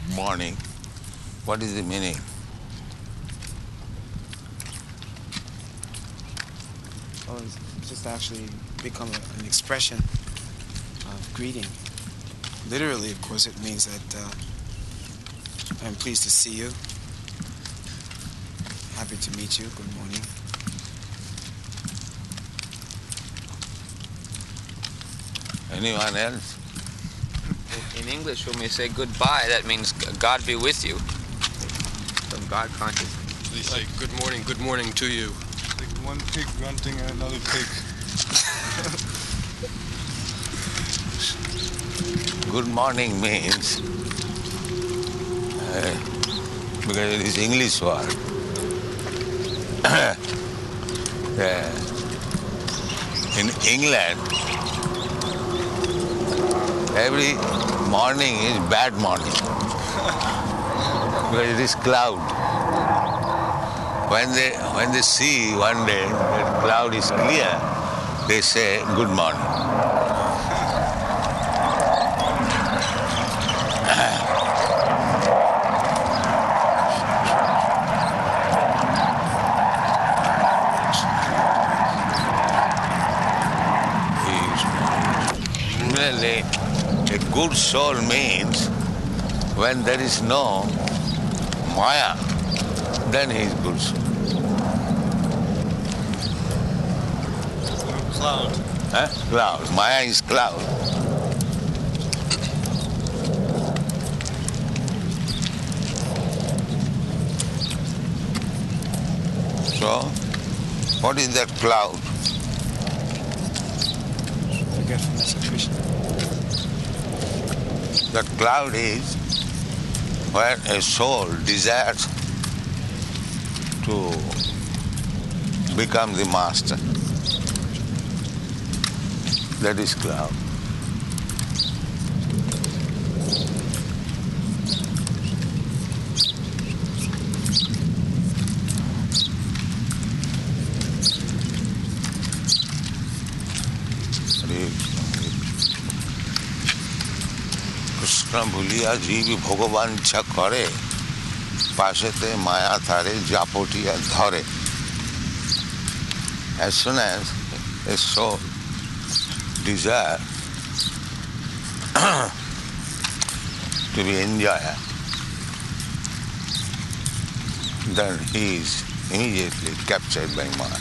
morning. What is the meaning? Well, it's just actually become an expression of greeting. Literally, of course, it means that I'm pleased to see you. Happy to meet you. Good morning. Anyone else? In English, when we say goodbye, that means God be with you. Some God consciousness. They say good morning to you. Like one pig grunting at another pig. Good morning means, because it is English word. In England, every morning is bad morning because it is cloud. When they see one day that cloud is clear, they say good morning. Similarly, a good soul means when there is no Maya, then he is good soul. Cloud. Cloud. Maya is cloud. So, what is that cloud? Forgetfulness of Krishna. That cloud is where a soul desires to become the master. That is cloud. Krishna ভুলিয়া জীব ভগবাঞ্ছা করে পাশেতে মায়া তারে জাপটিয়া ধরে. As soon as a soul desire to be enjoyer, then he is immediately captured by Maya.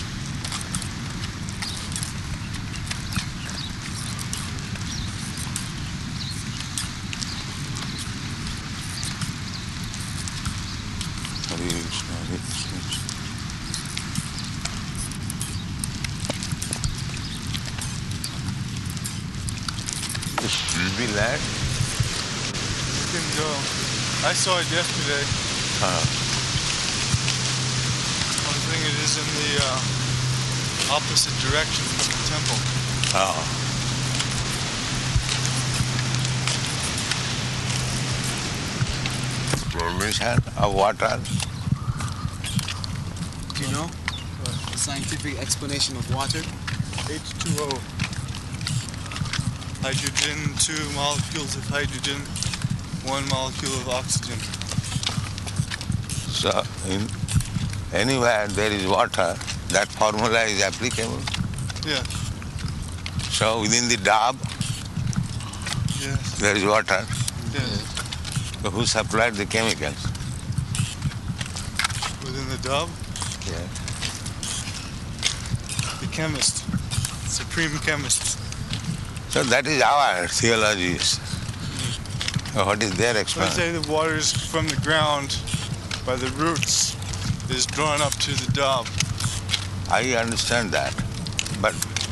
Hare Krishna, Hare Krishna. Will be lad? You can go. I saw it yesterday. I think it is in the opposite direction from the temple. Permission of water. Do you know the scientific explanation of water? H2O. Hydrogen, 2 molecules of hydrogen, 1 molecule of oxygen. So, in anywhere there is water, that formula is applicable. Yeah. So, within the dab, Yes. there is water. Yes. So who supplied the chemicals? Within the dove, Yeah. the chemist, supreme chemist. So that is our theology. What is their Let's explanation? say the water is from the ground by the roots is drawn up to the dove. I understand that. But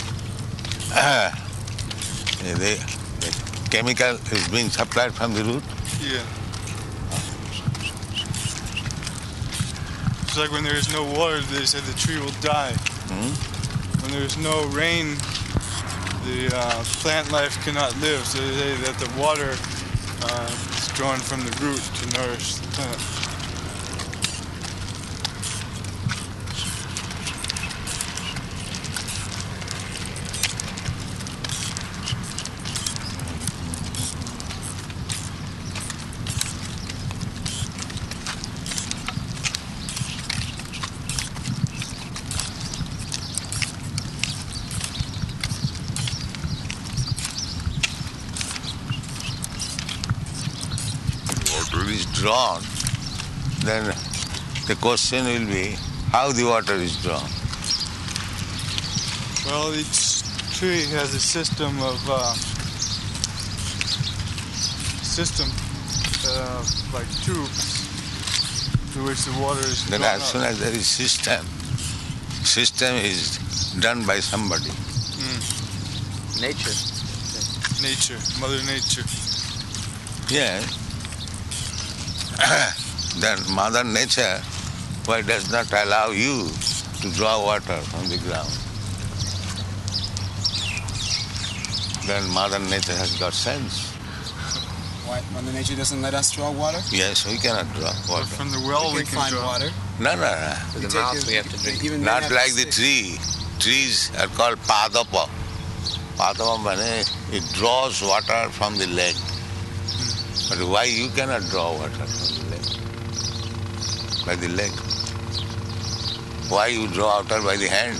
the chemical is being supplied from the root. Yeah. It's like when there is no water, they say the tree will die. When there is no rain, the plant life cannot live. So they say that the water is drawn from the root to nourish the plant. water is drawn, then the question will be how the water is drawn. Well, each tree has a system like tubes through which the water is Then drawn as soon up. as there is system is done by somebody. Nature. Nature, Mother Nature. Yes. Then Mother Nature, why does not allow you to draw water from the ground? Then Mother Nature has got sense. Why Mother Nature doesn't let us draw water? Yes, we cannot draw But water. from the well we can find draw. water. No. With the mouth we have to drink. Even men Not have like to the stick. tree. Trees are called padapa. Padapa means it draws water from the leg. But why you cannot draw water from the leg? By the leg. Why you draw water by the hand?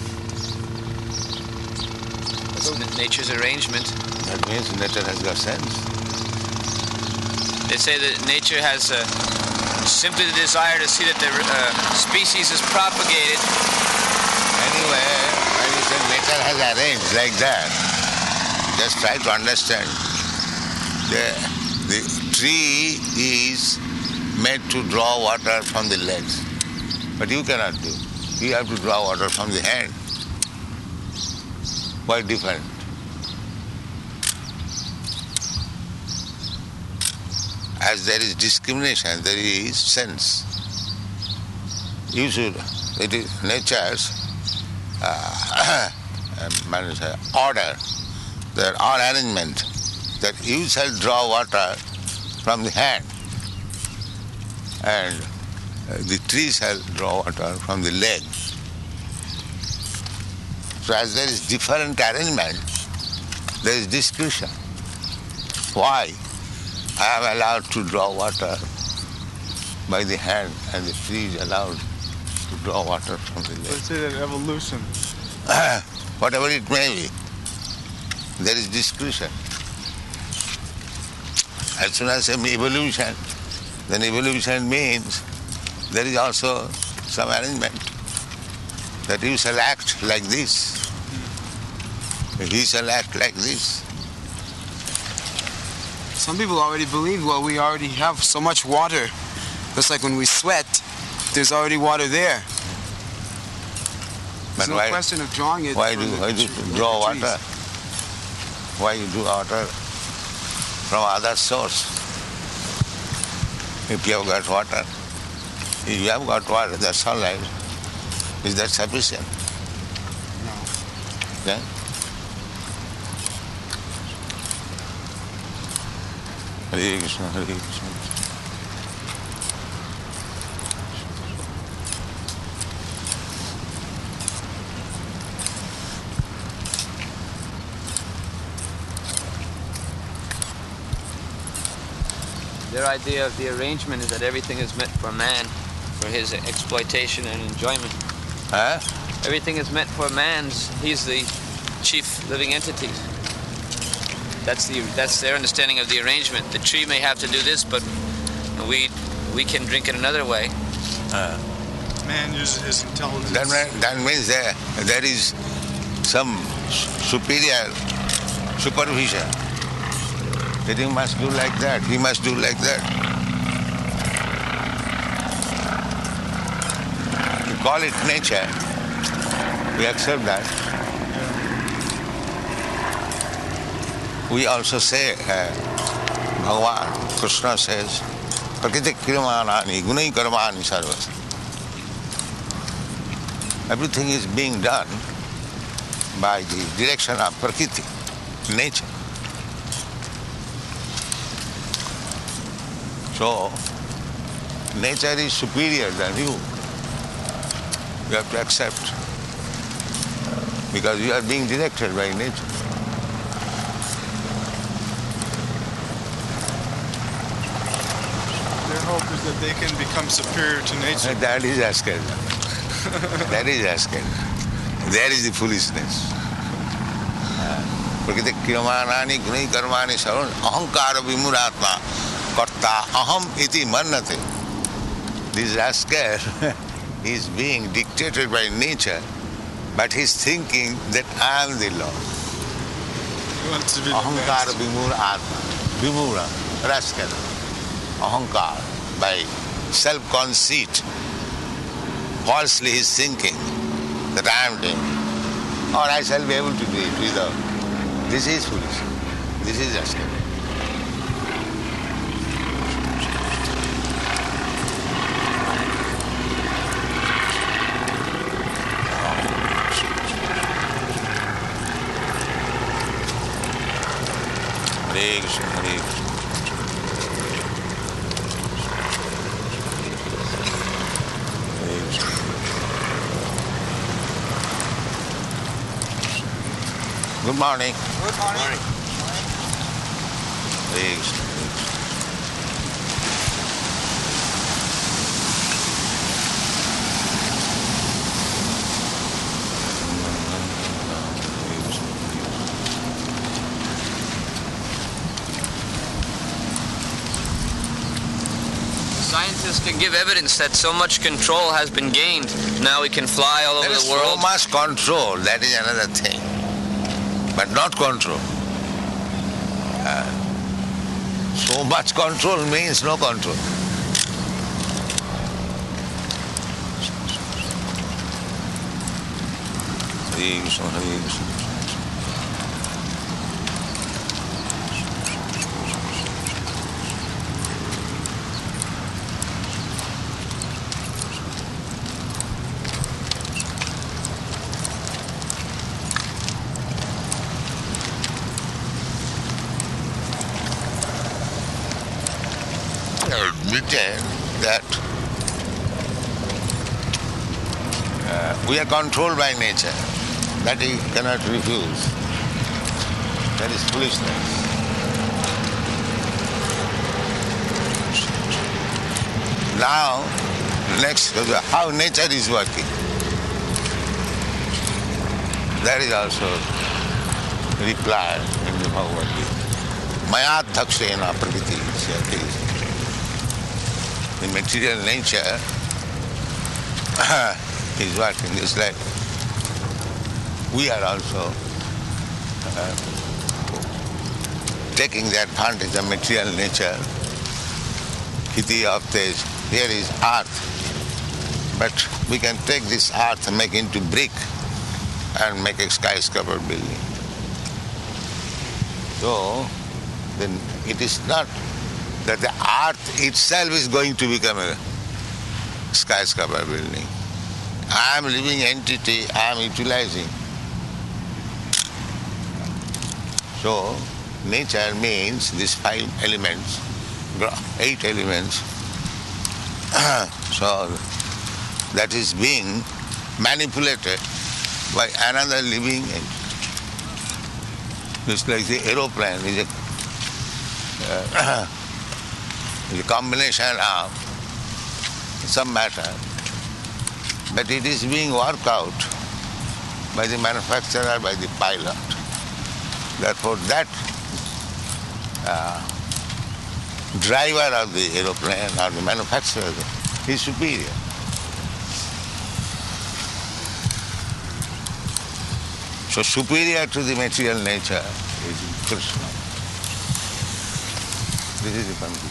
It's nature's arrangement. That means nature has got sense. They say that nature has simply the desire to see that the species is propagated. Anyway, when you say nature has arranged like that, just try to understand. The tree is made to draw water from the legs. But you cannot do. You have to draw water from the hand. Quite different. As there is discrimination, there is sense. You should, it is nature's order, their arrangement, that you shall draw water from the hand and the tree shall draw water from the leg. So as there is different arrangement, there is discretion. Why I am allowed to draw water by the hand and the tree is allowed to draw water from the leg? Let's say that evolution. Whatever it may be, there is discretion. As soon as evolution, then evolution means there is also some arrangement that you shall act like this, he shall act like this. Some people already believe, well, we already have so much water. Just like when we sweat, there's already water there. But There's no question of drawing it. why from do the you tr- draw the trees. water? Why you do water from other source? If you have got water, if you have got water, that's all right. Is that sufficient? No. Then Hare Krishna, Hare Krishna. Their idea of the arrangement is that everything is meant for man, for his exploitation and enjoyment. Huh? Everything is meant for man's. He's the chief living entity. That's their understanding of the arrangement. The tree may have to do this, but we can drink it another way. Man uses his intelligence. That means there is some superior supervision. That he must do like that, he must do like that. You call it nature, we accept that. We also say, Bhagavan, Krishna says, Prakriti krimanani, gunai karmani sarvas. Everything is being done by the direction of Prakriti, nature. So, nature is superior than you. You have to accept. Because you are being directed by nature. Their hope is that they can become superior to nature. That is asking. That is asking. There is the foolishness. Prakriti krimanani gunai karmani sarvan ahankara vimuratma karta aham iti mannate. This rascal is being dictated by nature, but he's thinking that I am the Lord. He wants to be the Ahankar master. vimura atma. Vimura, rascal. Ahankar, by self-conceit. Falsely he's thinking that I am doing it. Or I shall be able to do it without. This is foolish. This is rascal. Hare Krishna, Hare Krishna. Hare Krishna. Good morning. Good morning. Hare Krishna, Hare Krishna. Scientists can give evidence that so much control has been gained. Now we can fly all over There is the world. so much control, that is another thing. But not control. So much control means no control. Hare Krishna, Hare Krishna. Admitted that we are controlled by nature. That he cannot refuse. That is foolishness. Now, next, how nature is working. That is also replied in the Bhagavad Gita. Maya dhakshena prakriti syati. The material nature is working. It's like we are also taking the advantage of material nature. Kiti of this, here is earth, but we can take this earth and make into brick and make a skyscraper building. So, then it is not that the earth itself is going to become a skyscraper building. I am living entity, I am utilizing. So, nature means these 5 elements, 8 elements. So, that is being manipulated by another living entity. Just like the aeroplane is a combination of some matter, but it is being worked out by the manufacturer, by the pilot. Therefore, that driver of the aeroplane or the manufacturer is superior. So superior to the material nature is Krishna. This is the conclusion.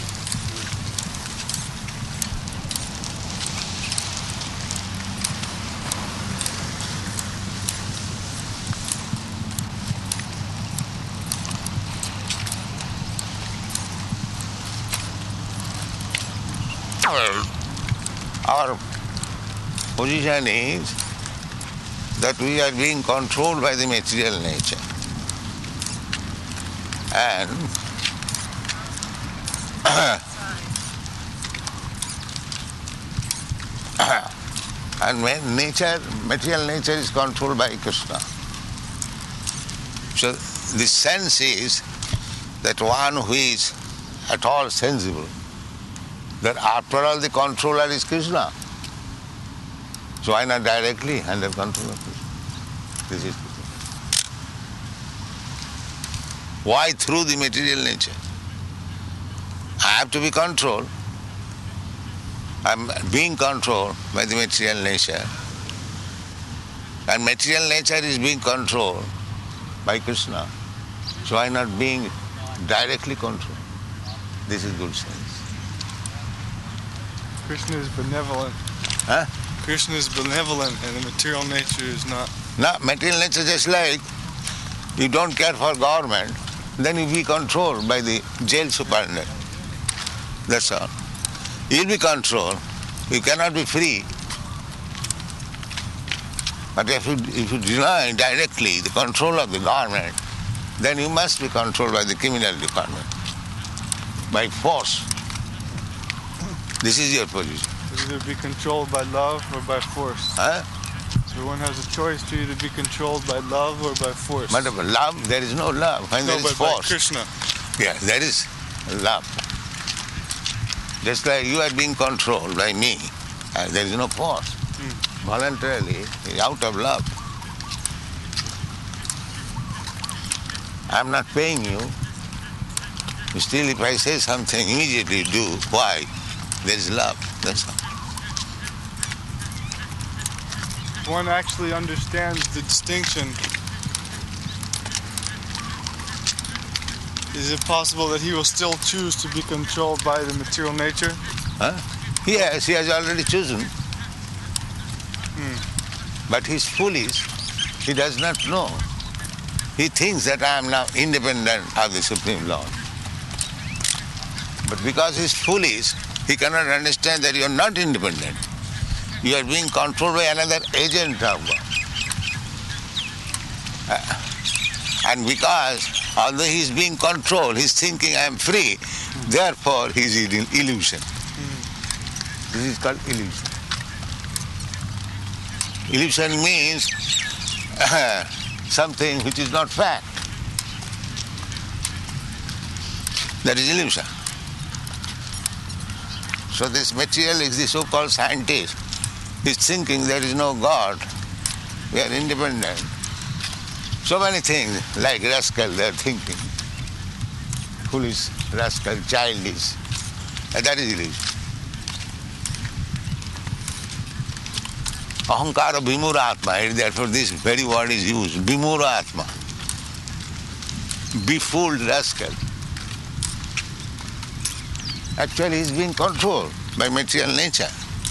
Our position is that we are being controlled by the material nature. And and when material nature is controlled by Krishna. So the sense is that one who is at all sensible, that after all the controller is Krishna. So why not directly under control of Krishna? This is why through the material nature? I have to be controlled. I'm being controlled by the material nature. And material nature is being controlled by Krishna. So why not being directly controlled? This is good sense. Krishna is benevolent. Huh? Krishna is benevolent and the material nature is not. Now, material nature just like you don't care for government, then you be controlled by the jail superintendent. That's all. You'll be controlled. You cannot be free. But if you deny directly the control of the government, then you must be controlled by the criminal department, by force. This is your position. Either be controlled by love or by force. Huh? So one has a choice to either be controlled by love or by force. But love, there is no love. When there is but force. by Krishna. Yeah, there is love. Just like you are being controlled by me, there is no force. Voluntarily, out of love. I'm not paying you. Still, if I say something, immediately do. Why? There is love. That's all. One actually understands the distinction. Is it possible that he will still choose to be controlled by the material nature? Huh? Yes, he has already chosen. But he's foolish. He does not know. He thinks that I am now independent of the Supreme Lord. But because he's foolish, he cannot understand that you are not independent. You are being controlled by another agent of God. And because, although he is being controlled, he is thinking I am free, therefore he is in illusion. This is called illusion. Illusion means something which is not fact. That is illusion. So this materialist, the so-called scientist, is thinking there is no God. We are independent. So many things, like rascal, they are thinking. Foolish, rascal, childish. And that is illusion. Ahankara Vimura Atma, therefore this very word is used, Vimura Atma. Befooled rascal. Actually he is being controlled by material nature.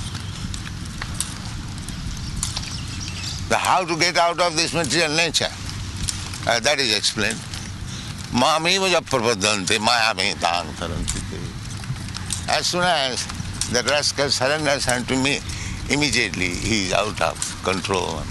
How to get out of this material nature? That is explained. Mamiva prapadante mayame tang taranti. As soon as the rascal surrenders unto me, immediately he is out of control.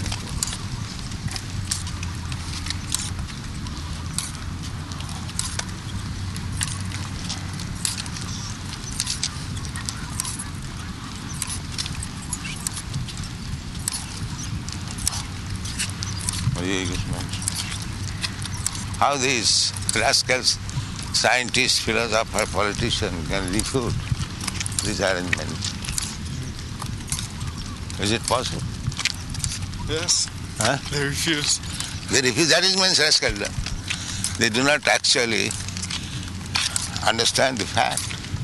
How these rascals, scientists, philosophers, politicians can refute this arrangement? Is it possible? Yes. Huh? They refuse. They refuse. That is means rascal. They do not actually understand the fact.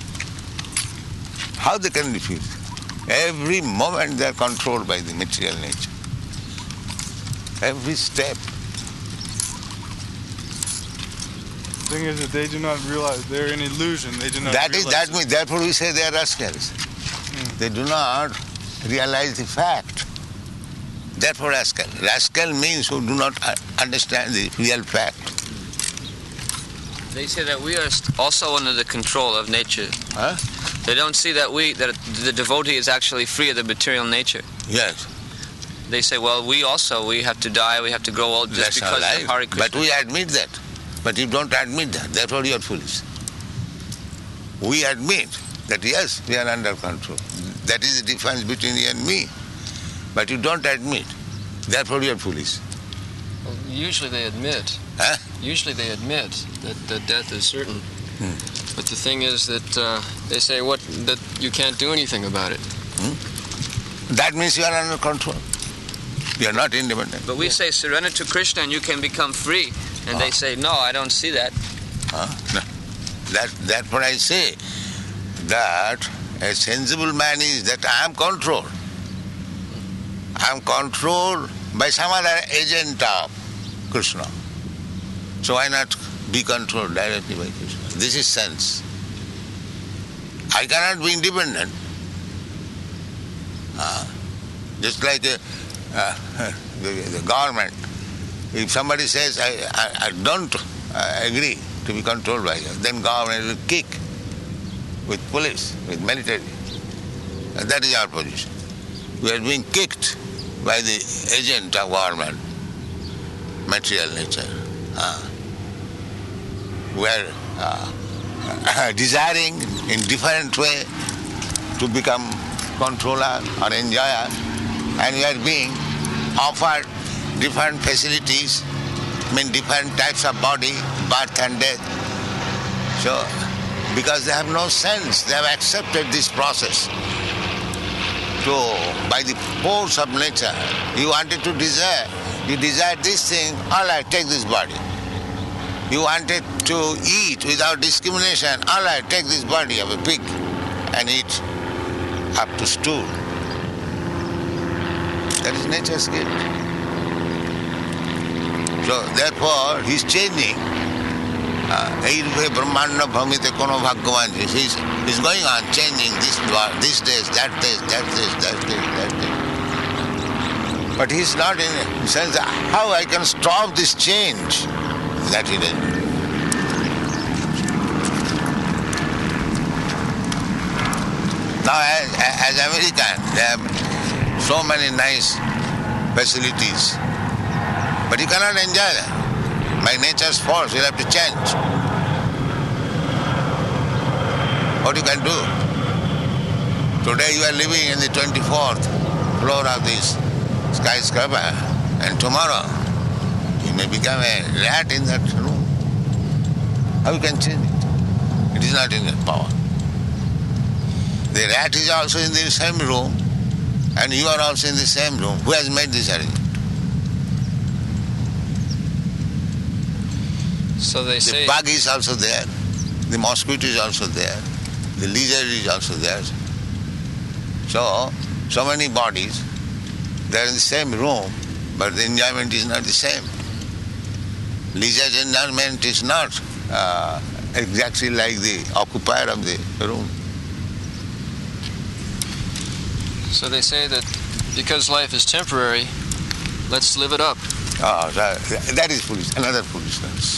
How they can refuse? Every moment they are controlled by the material nature. Every step. The thing is that they do not realize they're in illusion. They do not realize That means, therefore we say they are rascals. They do not realize the fact. Therefore rascal. Rascal means who do not understand the real fact. They say that we are also under the control of nature. Huh? They don't see that the devotee is actually free of the material nature. Yes. They say, well, we have to die, we have to grow old just That's because our of Hare Krishna. But we admit that. But you don't admit that. Therefore you are foolish. We admit that yes, we are under control. That is the difference between you and me. But you don't admit. Therefore you are foolish. Well, usually they admit. Huh? Usually they admit that death is certain. But the thing is that they say that you can't do anything about it. That means you are under control. You are not independent. But we say surrender to Krishna and you can become free. And they say, no, I don't see that. No. That's what I say. that a sensible man is that I am controlled. I am controlled by some other agent of Krishna. So why not be controlled directly by Krishna? This is sense. I cannot be independent. Just like the government. If somebody says, I don't agree to be controlled by you, then government will kick with police, with military. And that is our position. We are being kicked by the agent of government, material nature. We are desiring in different way to become controller or enjoyer, and we are being offered different facilities, different types of body, birth and death. So, because they have no sense, they have accepted this process. So, by the force of nature, you wanted to desire, you desired this thing, all right, take this body. You wanted to eat without discrimination, all right, take this body of a pig and eat up to stool. That is nature's gift. So therefore, he is changing. He is going on changing this days, that days, that days, that days, that days. But he is not in the sense how I can stop this change. That he does. Now, as Americans, they have so many nice facilities, but you cannot enjoy them. By nature's force, you have to change. What you can do? Today you are living in the 24th floor of this skyscraper, and tomorrow you may become a rat in that room. How you can change it? It is not in your power. The rat is also in the same room, and you are also in the same room. Who has made this arrangement? So they say the bug is also there, the mosquito is also there, the lizard is also there. So many bodies, they are in the same room, but the enjoyment is not the same. Lizard's enjoyment is not exactly like the occupier of the room. So they say that because life is temporary, let's live it up. Oh, that is foolish, another foolishness.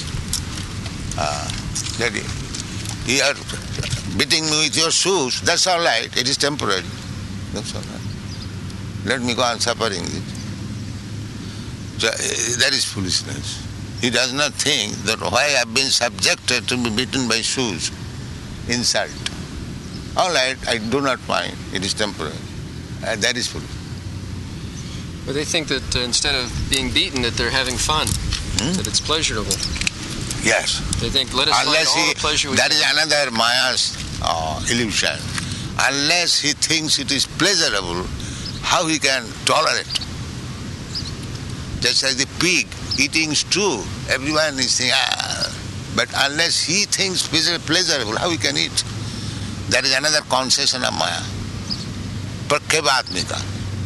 That you are beating me with your shoes, that's all right, it is temporary. That's all right. Let me go on suffering it. So, that is foolishness. He does not think that why I have been subjected to be beaten by shoes, insult. All right, I do not mind, it is temporary. That is foolish. But they think that instead of being beaten, that they're having fun, that it's pleasurable. Yes. They think, let us find all the pleasure we that can. is another Maya's illusion. Unless he thinks it is pleasurable, how he can tolerate? Just like the pig eating stew, everyone is saying, but unless he thinks pleasurable, how he can eat? That is another concession of Maya. Prakhevatmika,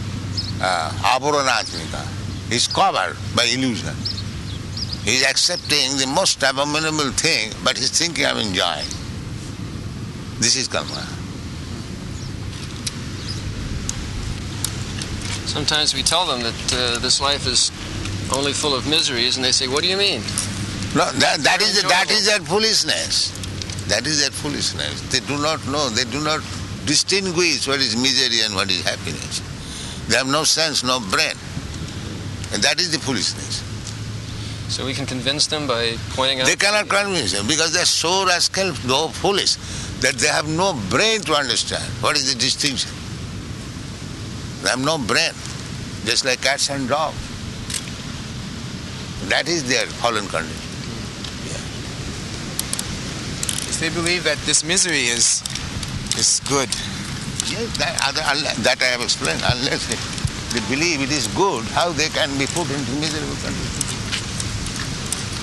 Apuranatmika, is covered by illusion. He is accepting the most abominable thing, but he is thinking I'm enjoying. This is karma. Sometimes we tell them that this life is only full of miseries, and they say, what do you mean? No, that is their foolishness. That is their foolishness. They do not know, they do not distinguish what is misery and what is happiness. They have no sense, no brain. And that is the foolishness. So we can convince them by pointing out... They cannot convince them because they are so rascal, so foolish, that they have no brain to understand what is the distinction. They have no brain, just like cats and dogs. That is their fallen condition. If they believe that this misery is good. Yes, that I have explained. Unless they believe it is good, how they can be put into miserable condition?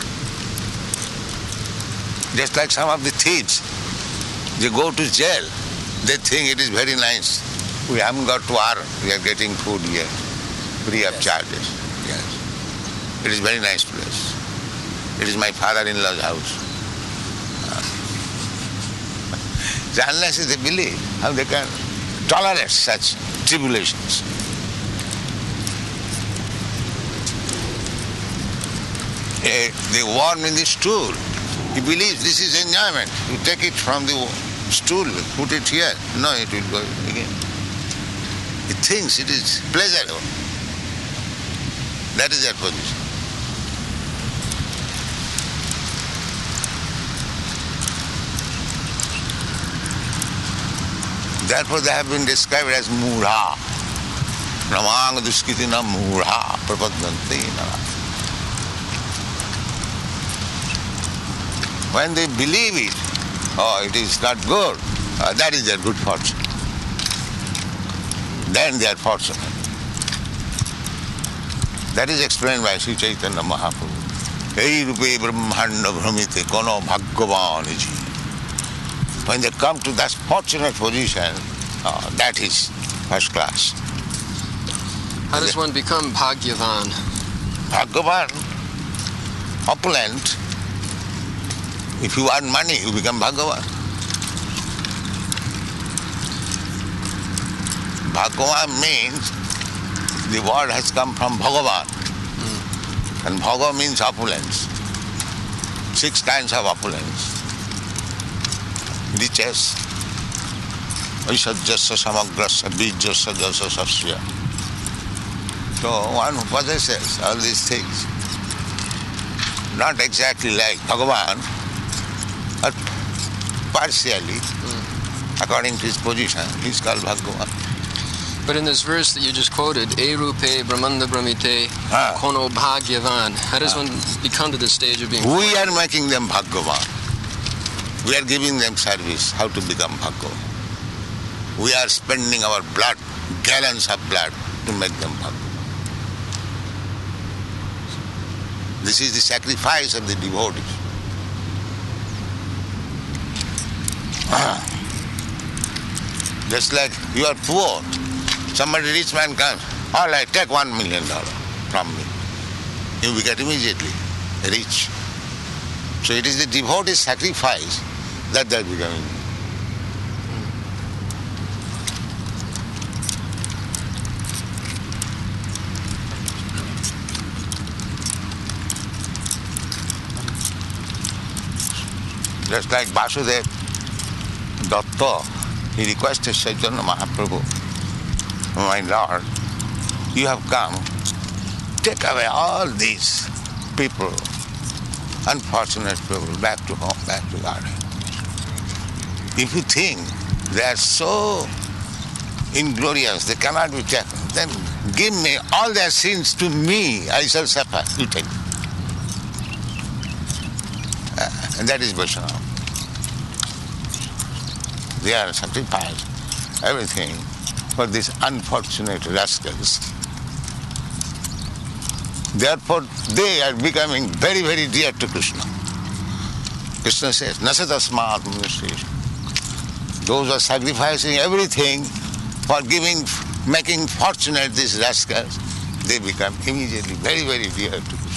Just like some of the thieves, they go to jail They think it is very nice. We haven't got to earn. We are getting food here, free of charges. Yes. It is very nice place. It is my father-in-law's house. So unless they believe, how they can tolerate such tribulations? The worm in the stool, he believes this is enjoyment. You take it from the stool, put it here. No, it will go again. He thinks it is pleasurable. That is their position. Therefore they have been described as mudha. Namang duskitina mudha prapadanti. When they believe it, oh, it is not good, that is their good fortune. Then they are fortunate. That is explained by Sri Chaitanya Mahaprabhu. Ei rupe brahmanda bhramite kono bhagavan ji. When they come to that fortunate position, that is first class. How does one become Bhagyavan? Bhagavan, opulent. If you earn money, you become Bhagavan. Bhagavan means the word has come from Bhagavan. And Bhaga means opulence. 6 kinds of opulence. Riches, Aishajyasya samagrasya bijyasya jasya sasya. So one who possesses all these things, not exactly like Bhagavan, but partially, according to his position, he is called Bhagavan. But in this verse that you just quoted, E rupe brahmanda brahmite kono bhagyavan, how does one become to this stage of being... We are making them Bhagavan. We are giving them service, how to become Bhagavan. We are spending our blood, gallons of blood, to make them Bhagavan. This is the sacrifice of the devotees. Just like you are poor, somebody rich man comes, all right, take $1 million from me. You get immediately rich. So it is the devotee's sacrifice that they are becoming. Just like Vasudev Datta, he requested Chaitanya Mahaprabhu, my Lord, you have come, take away all these people, unfortunate people, back to home, back to garden. If you think they are so inglorious, they cannot be taken, then give me all their sins to me, I shall suffer, you take. And that is Vaishnava. They are sacrificed everything for these unfortunate rascals. Therefore, they are becoming very, very dear to Krishna. Krishna says, Nasatasmat Manushesh. Those are sacrificing everything for making fortunate these rascals, they become immediately very, very dear to Krishna.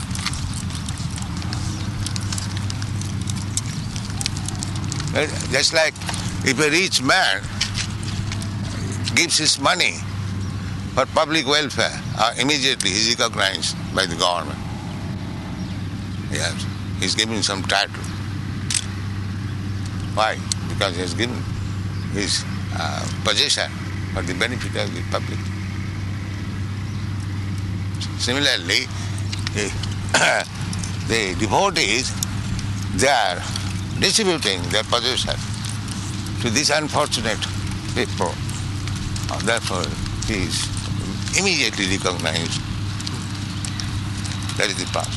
Just like if a rich man gives his money for public welfare, immediately he is recognized by the government. Yes, he is given some title. Why? Because he has given his possession for the benefit of the public. Similarly, the devotees, they are distributing their possession to these unfortunate people. Therefore, he is immediately recognized. That is the path.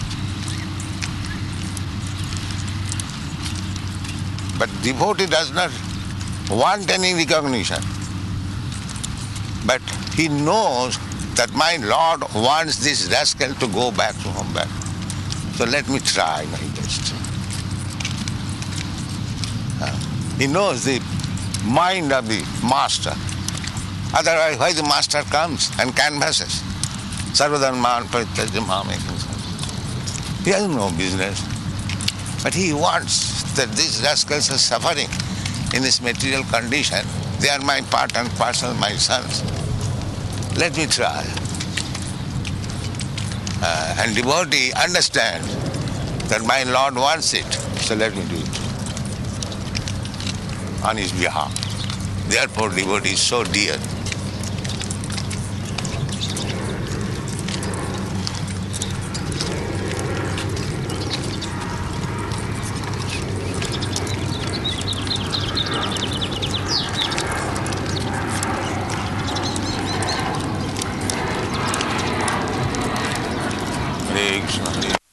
But devotee does not want any recognition. But he knows that my Lord wants this rascal to go back to home back. So let me try my best. He knows the mind of the master. Otherwise, why the master comes and canvasses? Sarvadharman parityajya mam ekam saranam. He has no business. But he wants that these rascals are suffering in this material condition. They are my part and parcel, my sons. Let me try. And devotee understands that my Lord wants it, so let me do it on his behalf. Therefore, devotee is so dear. Hare Krishna.